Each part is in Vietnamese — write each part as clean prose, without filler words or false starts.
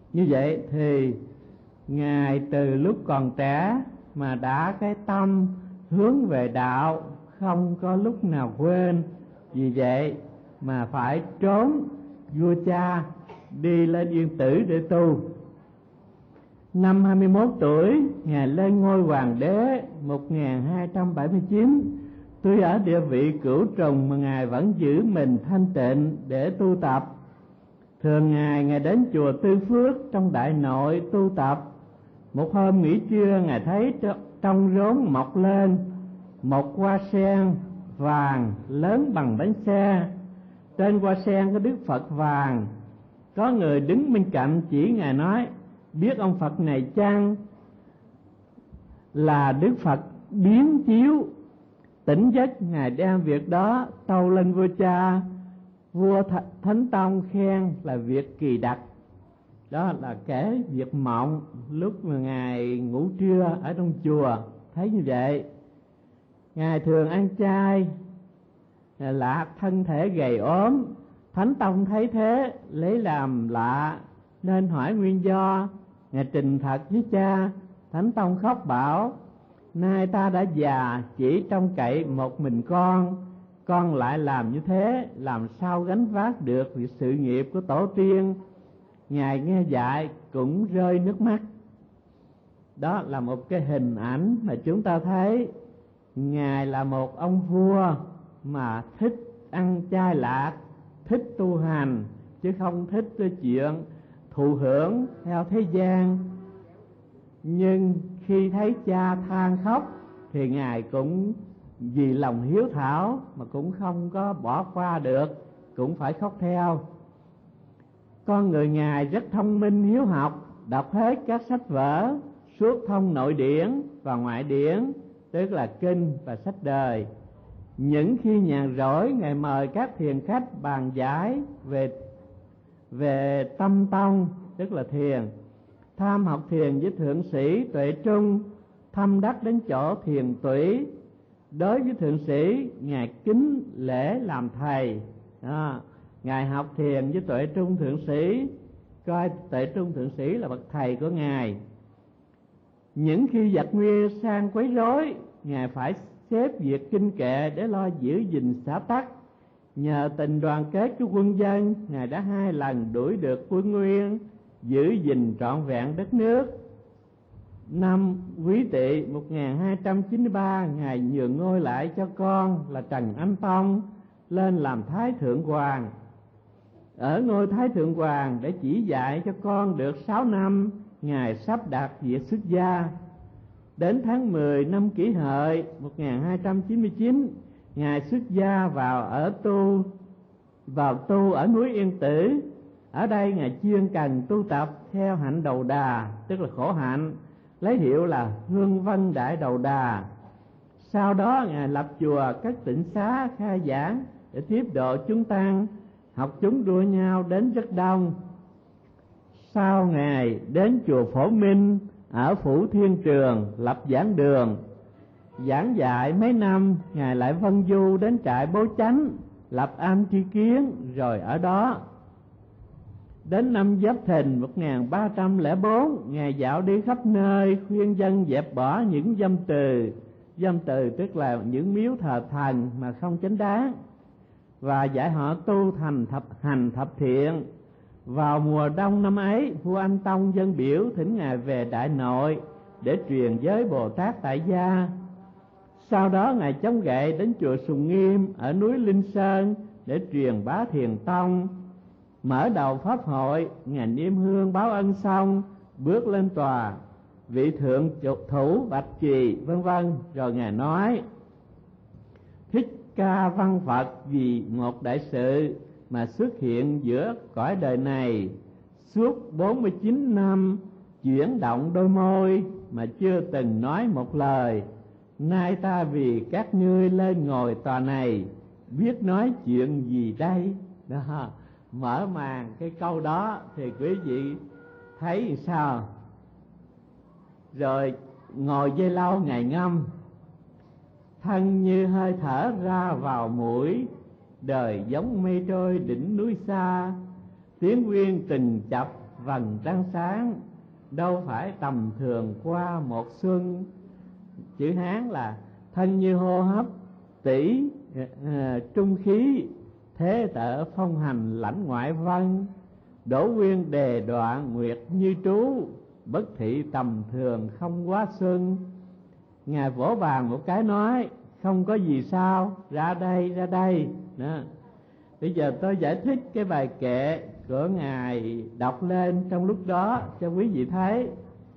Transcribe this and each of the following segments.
Như vậy thì Ngài từ lúc còn trẻ mà đã cái tâm hướng về đạo, không có lúc nào quên. Vì vậy mà phải trốn vua cha, đi lên Yên Tử để tu. Năm 21 tuổi, Ngài lên ngôi hoàng đế 1279. Tuy ở địa vị cửu trùng mà Ngài vẫn giữ mình thanh tịnh để tu tập. Thường Ngài đến chùa Tư Phước trong Đại Nội tu tập. Một hôm nghỉ trưa, Ngài thấy trong rốn mọc lên một hoa sen vàng lớn bằng bánh xe. Trên hoa sen có Đức Phật vàng. Có người đứng bên cạnh chỉ Ngài nói: biết ông Phật này chăng là Đức Phật biến chiếu? Tỉnh giấc, Ngài đem việc đó tâu lên vua cha. Vua Thánh Tông khen là việc kỳ đặc. Đó là kể việc mộng lúc mà Ngài ngủ trưa ở trong chùa, thấy như vậy. Ngài thường ăn chay, lạ thân thể gầy ốm. Thánh Tông thấy thế lấy làm lạ nên hỏi nguyên do. Ngài trình thật với cha. Thánh Tông khóc bảo: nay ta đã già, chỉ trông cậy một mình con lại làm như thế, làm sao gánh vác được việc sự nghiệp của tổ tiên. Ngài nghe dạy cũng rơi nước mắt. Đó là một cái hình ảnh mà chúng ta thấy Ngài là một ông vua mà thích ăn chay lạc, thích tu hành, chứ không thích cái chuyện thụ hưởng theo thế gian. Nhưng khi thấy cha than khóc thì Ngài cũng vì lòng hiếu thảo mà cũng không có bỏ qua được, cũng phải khóc theo. Con người Ngài rất thông minh hiếu học, đọc hết các sách vở, suốt thông nội điển và ngoại điển, tức là kinh và sách đời. Những khi nhàn rỗi, Ngài mời các thiền khách bàn giải về tâm tông, tức là thiền. Tham học thiền với thượng sĩ Tuệ Trung, thâm đắc đến chỗ thiền tủy. Đối với thượng sĩ, Ngài kính lễ làm thầy. Ngài học thiền với Tuệ Trung thượng sĩ, coi Tuệ Trung thượng sĩ là bậc thầy của Ngài. Những khi giặc nguy sang quấy rối, Ngài phải xếp việc kinh kệ để lo giữ gìn xã tắc. Nhờ tình đoàn kết của quân dân, Ngài đã 2 lần đuổi được quân Nguyên, giữ gìn trọn vẹn đất nước. Năm Quý Tỵ 1293, Ngài nhường ngôi lại cho con là Trần Anh Tông lên làm Thái Thượng Hoàng. Ở ngôi Thái Thượng Hoàng để chỉ dạy cho con được 6 năm, Ngài sắp đặt việc xuất gia. Đến tháng 10 năm Kỷ Hợi 1299, Ngài xuất gia vào tu ở núi Yên Tử. Ở đây Ngài chuyên cần tu tập theo hạnh Đầu Đà, tức là khổ hạnh, lấy hiệu là Hương Vân Đại Đầu Đà. Sau đó Ngài lập chùa các tịnh xá khai giảng để tiếp độ chúng tăng, học chúng đua nhau đến rất đông. Sau Ngài đến chùa Phổ Minh ở Phủ Thiên Trường lập giảng đường, giảng dạy mấy năm. Ngài lại vân du đến trại Bố Chánh lập am tri kiến, rồi ở đó. Đến năm Giáp Thìn 1304, Ngài dạo đi khắp nơi khuyên dân dẹp bỏ những dâm từ. Dâm từ tức là những miếu thờ thần mà không chánh đáng, và dạy họ tu hành thập thiện. Vào mùa đông năm ấy, vua Anh Tông dân biểu thỉnh Ngài về Đại Nội để truyền giới Bồ Tát tại gia. Sau đó Ngài chống gậy đến chùa Sùng Nghiêm ở núi Linh Sơn để truyền bá Thiền Tông. Mở đầu pháp hội, Ngài niêm hương báo ân xong, bước lên tòa vị thượng thủ bạch trì vân vân, rồi Ngài nói: Thích Ca Văn Phật vì một đại sự mà xuất hiện giữa cõi đời này, suốt 49 năm chuyển động đôi môi mà chưa từng nói một lời. Nay ta vì các ngươi lên ngồi tòa này, biết nói chuyện gì đây? Đó, mở màn cái câu đó thì quý vị thấy sao? Rồi ngồi dây lâu Ngài ngâm: thân như hơi thở ra vào mũi, đời giống mây trôi đỉnh núi xa, tiếng quyên tình chập vầng trăng sáng, đâu phải tầm thường qua một xuân. Chữ Hán là thân như hô hấp tỷ trung khí, thế tở phong hành lãnh ngoại văn. Đỗ Quyên đề đoạn nguyệt như trú, bất thị tầm thường không quá xuân. Ngài vỗ bàn một cái nói không có gì sao, ra đây ra đây đó. Bây giờ tôi giải thích cái bài kệ của Ngài đọc lên trong lúc đó cho quý vị thấy.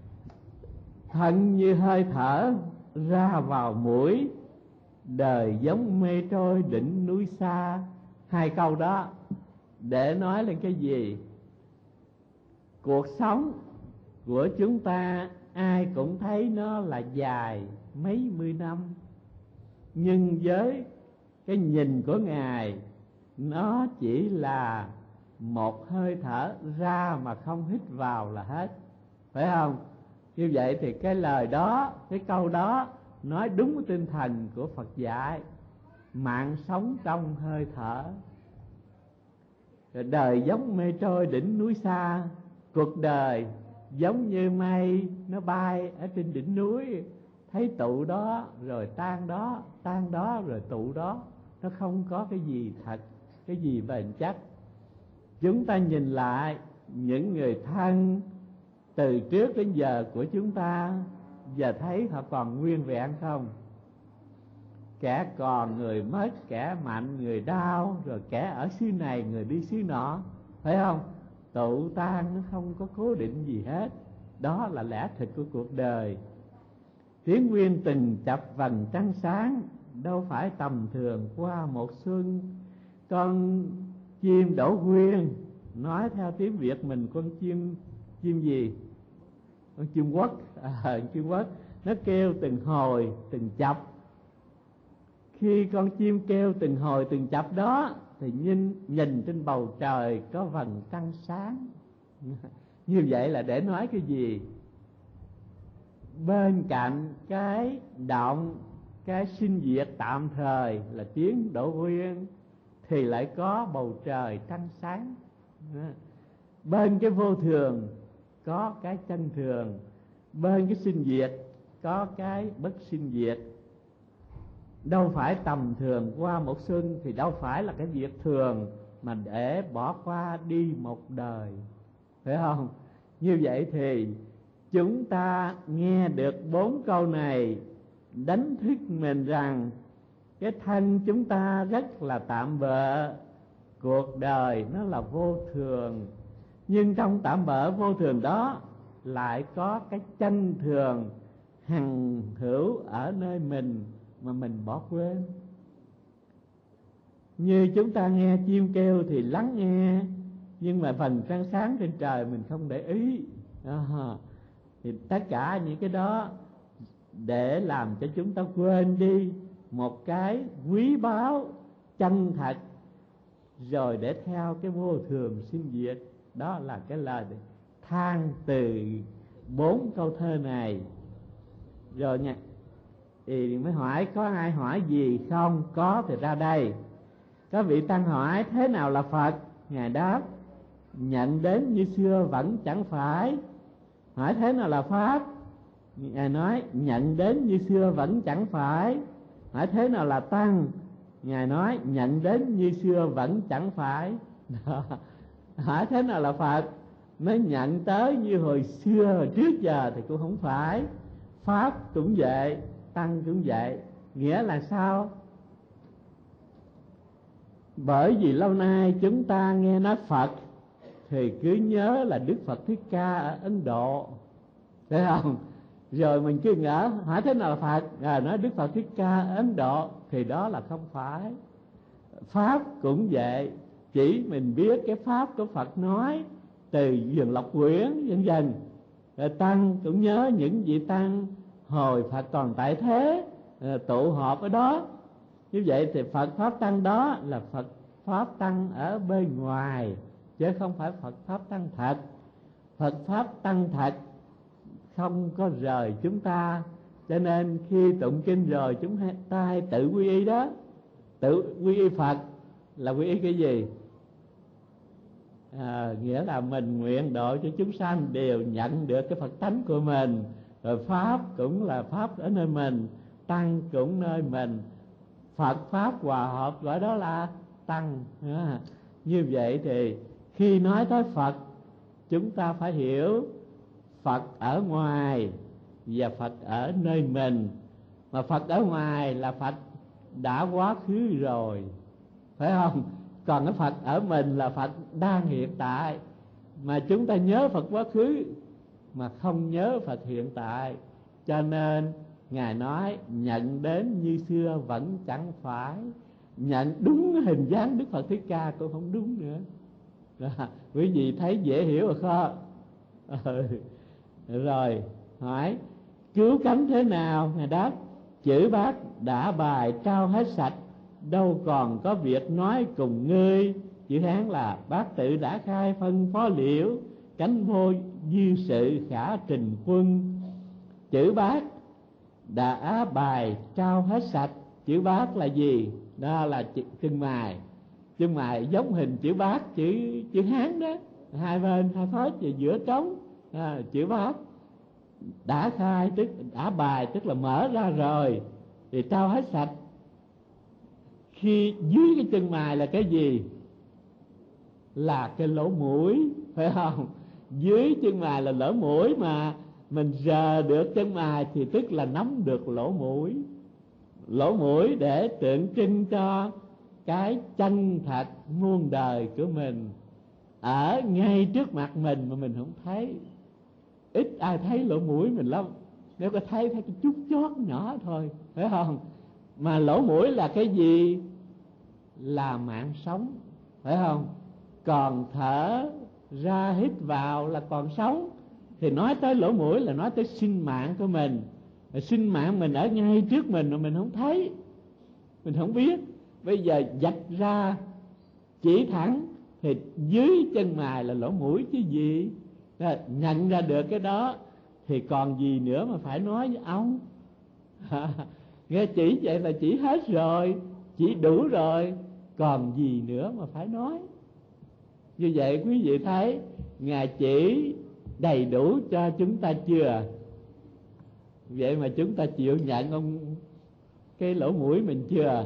Thân như hơi thở ra vào mũi, đời giống mây trôi đỉnh núi xa. Hai câu đó để nói lên cái gì? Cuộc sống của chúng ta ai cũng thấy nó là dài mấy mươi năm, nhưng với cái nhìn của Ngài, nó chỉ là một hơi thở ra mà không hít vào là hết, phải không? Như vậy thì cái lời đó, cái câu đó nói đúng cái tinh thần của Phật dạy. Mạng sống trong hơi thở. Rồi đời giống mây trôi đỉnh núi xa. Cuộc đời giống như mây nó bay ở trên đỉnh núi, thấy tụ đó rồi tan đó, tan đó rồi tụ đó. Nó không có cái gì thật, cái gì bền chắc. Chúng ta nhìn lại những người thân từ trước đến giờ của chúng ta, giờ thấy họ còn nguyên vẹn không? Kẻ còn người mất, kẻ mạnh người đau, rồi kẻ ở xứ này người đi xứ nọ, phải không? Tụ tan nó không có cố định gì hết. Đó là lẽ thực của cuộc đời. Tiếng Nguyên từng chập vầng trăng sáng, đâu phải tầm thường qua một xuân. Con chim Đỗ Quyên, nói theo tiếng Việt mình, con chim gì? Con chim quất. Chim quất nó kêu từng hồi từng chập. Khi con chim kêu từng hồi từng chập đó thì nhìn trên bầu trời có vầng trăng sáng. Như vậy là để nói cái gì? Bên cạnh cái động, cái sinh diệt tạm thời là tiếng Đỗ Quyên, thì lại có bầu trời trăng sáng. Bên cái vô thường có cái chân thường, bên cái sinh diệt có cái bất sinh diệt. Đâu phải tầm thường qua một xuân, thì đâu phải là cái việc thường mà để bỏ qua đi một đời, phải không? Như vậy thì chúng ta nghe được 4 câu này, đánh thức mình rằng cái thân chúng ta rất là tạm bợ, cuộc đời nó là vô thường. Nhưng trong tạm bợ vô thường đó lại có cái chân thường hằng hữu ở nơi mình mà mình bỏ quên. Như chúng ta nghe chim kêu thì lắng nghe, nhưng mà phần trăng sáng trên trời mình không để ý. Thì tất cả những cái đó để làm cho chúng ta quên đi một cái quý báu chân thật, rồi để theo cái vô thường sinh diệt. Đó là cái lời than từ 4 câu thơ này. Rồi nha, thì mới hỏi có ai hỏi gì không? Có thì ra đây. Có vị tăng hỏi thế nào là Phật? Ngài đáp nhận đến như xưa vẫn chẳng phải. Hỏi thế nào là Pháp? Ngài nói nhận đến như xưa vẫn chẳng phải. Hỏi thế nào là Tăng? Ngài nói nhận đến như xưa vẫn chẳng phải. Hỏi thế nào là Phật? Nói nhận tới như hồi xưa, hồi trước giờ thì cũng không phải. Pháp cũng vậy, Tăng cũng vậy. Nghĩa là sao? Bởi vì lâu nay chúng ta nghe nói Phật thì cứ nhớ là Đức Phật Thích Ca ở Ấn Độ, thấy không? Rồi mình cứ ngỡ hỏi thế nào là Phật, nói Đức Phật Thích Ca ở Ấn Độ, thì đó là không phải. Pháp cũng vậy, chỉ mình biết cái pháp của Phật nói từ vườn Lộc Quyển vân vân. Rồi Tăng cũng nhớ những vị tăng hồi Phật còn tại thế tụ họp ở đó. Như vậy thì Phật Pháp Tăng đó là Phật Pháp Tăng ở bên ngoài, chứ không phải Phật Pháp Tăng thật. Phật Pháp Tăng thật không có rời chúng ta. Cho nên khi tụng kinh rồi chúng ta hay tự quy y đó. Tự quy y Phật là quy y cái gì? nghĩa là mình nguyện độ cho chúng sanh đều nhận được cái Phật tánh của mình, rồi pháp cũng là pháp ở nơi mình, tăng cũng nơi mình, Phật pháp hòa hợp gọi đó là tăng. Như vậy thì khi nói tới Phật, chúng ta phải hiểu Phật ở ngoài và Phật ở nơi mình. Mà Phật ở ngoài là Phật đã quá khứ rồi, phải không? Còn cái Phật ở mình là Phật đang hiện tại. Mà chúng ta nhớ Phật quá khứ mà không nhớ Phật hiện tại, cho nên Ngài nói nhận đến như xưa vẫn chẳng phải, nhận đúng hình dáng Đức Phật Thích Ca cũng không đúng nữa. Quý vị thấy dễ hiểu rồi không? Rồi hỏi cứu cánh thế nào? Ngài đáp chữ bát đã bài trao hết sạch, đâu còn có việc nói cùng ngươi. Chữ Hán là bát tự đã khai phân phó liễu, cánh vô dư sự khả trình quân. Chữ bát đã bài trao hết sạch. Chữ bát là gì? Đó là chân mài. Chân mài giống hình chữ bát, chữ Hán đó, hai bên hai phết và giữa trống. Chữ bát đã khai tức đã bài, tức là mở ra rồi thì trao hết sạch. Khi dưới cái chân mài là cái gì? Là cái lỗ mũi, phải không? Dưới chân mài là lỗ mũi, mà mình rờ được chân mài thì tức là nắm được lỗ mũi. Lỗ mũi để tượng trưng cho cái chân thật muôn đời của mình ở ngay trước mặt mình mà mình không thấy. Ít ai thấy lỗ mũi mình lắm, nếu có thấy cái chút chót nhỏ thôi, phải không? Mà lỗ mũi là cái gì? Là mạng sống, phải không? Còn thở ra hít vào là còn sống. Thì nói tới lỗ mũi là nói tới sinh mạng của mình. Sinh mạng mình ở ngay trước mình mà mình không thấy, mình không biết. Bây giờ vạch ra chỉ thẳng thì dưới chân mài là lỗ mũi chứ gì. Nhận ra được cái đó thì còn gì nữa mà phải nói với ông. Nghe chỉ vậy là chỉ hết rồi, chỉ đủ rồi, còn gì nữa mà phải nói. Như vậy quý vị thấy Ngài chỉ đầy đủ cho chúng ta chưa? Vậy mà chúng ta chịu nhận ông cái lỗ mũi mình chưa?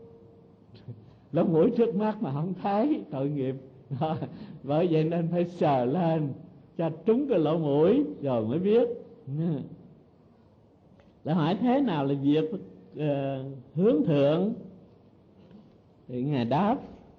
Lỗ mũi trước mắt mà không thấy, tội nghiệp. Bởi vậy nên phải sờ lên cho trúng cái lỗ mũi rồi mới biết. Lại hỏi thế nào là việc hướng thượng? Thì Ngài đáp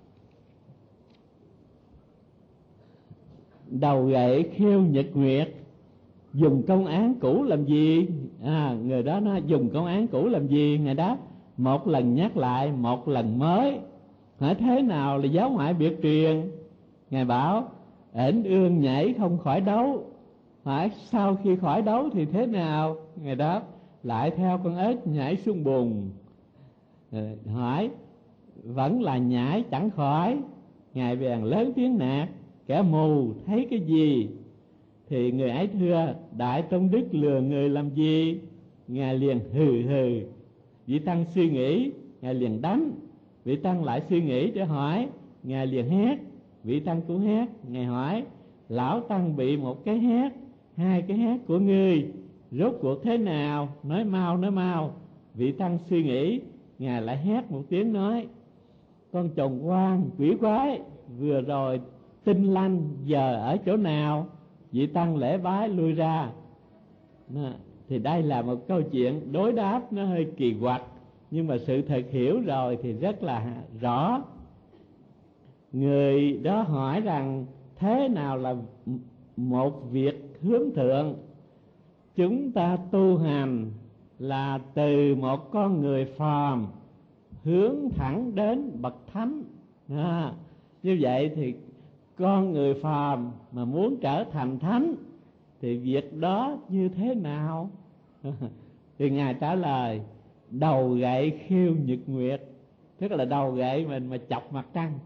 đầu gậy khiêu nhật nguyệt, dùng công án cũ làm gì? Người đó nói dùng công án cũ làm gì? Ngài đáp một lần nhắc lại, một lần mới. Hỏi thế nào là giáo ngoại biệt truyền? Ngài bảo ểnh ương nhảy không khỏi đấu. Hỏi sau khi khỏi đấu thì thế nào? Ngài đáp lại theo con ếch nhảy xuống bùn. Hỏi vẫn là nhảy chẳng khỏi. Ngài bèn lớn tiếng nạt kẻ mù thấy cái gì? Thì người ấy thưa đại tôn đức lừa người làm gì? Ngài liền hừ hừ. Vị tăng suy nghĩ, Ngài liền đánh. Vị tăng lại suy nghĩ để hỏi, Ngài liền hét. Vị tăng cũng hét. Ngài hỏi lão tăng bị một cái hét, hai cái hét của ngươi rốt cuộc thế nào? Nói mau, nói mau. Vị tăng suy nghĩ, Ngài lại hét một tiếng nói con trồn quan quỷ quái vừa rồi tinh lanh giờ ở chỗ nào? Vị tăng lễ bái lui ra. Thì đây là một câu chuyện đối đáp nó hơi kỳ quặc, nhưng mà sự thật hiểu rồi thì rất là rõ. Người đó hỏi rằng thế nào là một việc hướng thượng? Chúng ta tu hành là từ một con người phàm hướng thẳng đến bậc thánh. Như vậy thì con người phàm mà muốn trở thành thánh thì việc đó như thế nào? Thì Ngài trả lời đầu gậy khiêu nhật nguyệt, tức là đầu gậy mình mà chọc mặt trăng.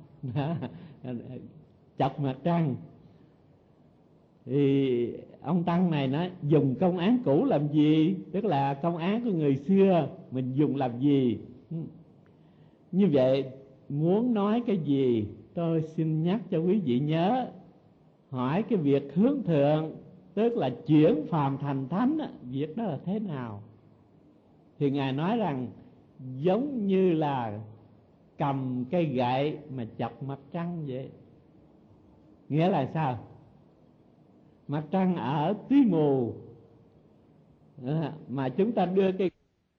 Chọc mặt trăng. Thì ông tăng này nói dùng công án cũ làm gì? Tức là công án của người xưa mình dùng làm gì? Như vậy muốn nói cái gì tôi xin nhắc cho quý vị nhớ. hỏi cái việc hướng thượng, tức là chuyển phàm thành thánh, việc đó là thế nào? Thì Ngài nói rằng giống như là cầm cây gậy mà chọc mặt trăng vậy. Nghĩa là sao? Mặt trăng ở tí mù, mà chúng ta đưa cái